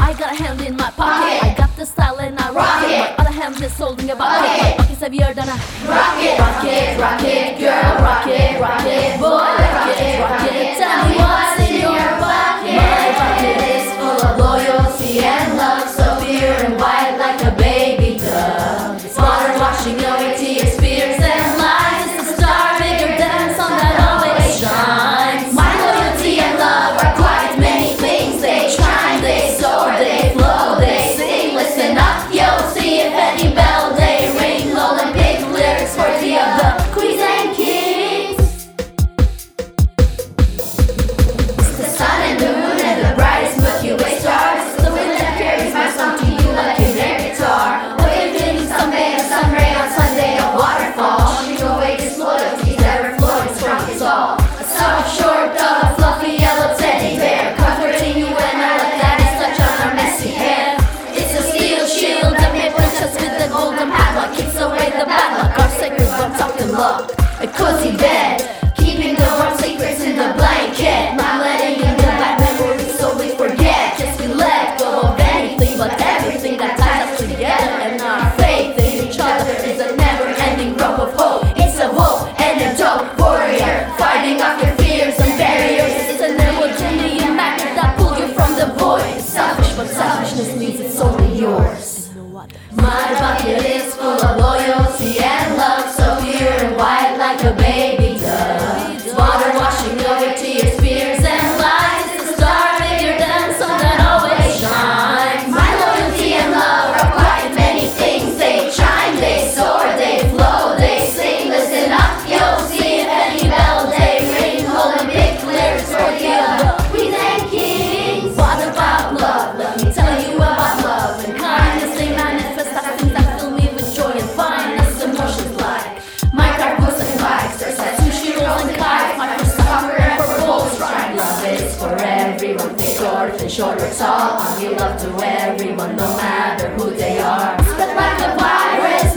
I got a hand in my pocket. I got the style and I rock it. My other hand is holding a bucket. My pocket's heavier than a rocket. Rocket, rocket, girl, rocket, rocket, boy, rocket, rocket. Tell me what's in your pocket. My pocket is full of loyalty and love, so pure and white like a baby dove. It's water washing away tears, fears and lies. It's a star bigger than sun that always shines. My loyalty and love are quite many things. They shine, they soar, they flow, they sing. Listen up, yo, see if any bell they ring. Olympic lyrics worthy of the queens and kings. It's the sun and the moon and the brightest Milky Way stars. It's the wind that carries my song to you like an air guitar. Awakening someday, a sun ray on Sunday, a waterfall. Washing away this loyalty that overflows from us all. A soft, short dog, a fluffy yellow teddy bear, comforting you when I let that is touch on our messy hair. It's a steel shield that may protect us with the golden padlock, keeps away the bad luck. Our sacred bones tucked in love, a cozy bed, keeping the warm secrets in the blanket. Not letting in the bad memories so we forget. Just we let go of anything but everything that ties us together. And our faith in each other is a never-ending rope of hope. It's a hope and a dope warrior, fighting off your fears and barriers. It's an Neodymium magnet that pulls you from the void. It's selfish, but selfishness means it's only yours. My bucket is full of loyalty and love, so pure and white like a baby dove. It's water washing over tears, fears and lies. It's a star bigger than sun that always shines. My loyalty and love are quite many things. They chime, they soar, they flow, they sing. Listen up, yo, see if any bell they ring. Olympic lyrics worthy of the queens and kings. What about love? Let me tell you about love and kindness. They manifest as things that fill me with joy and fineness. Emotions like my cargoes and bikes. There's like sushi rolls and kites. My first soccer and for bowls. Right, love is for everyone. Big or short or tall, I'll give love to everyone, no matter who they are. Spread like a virus.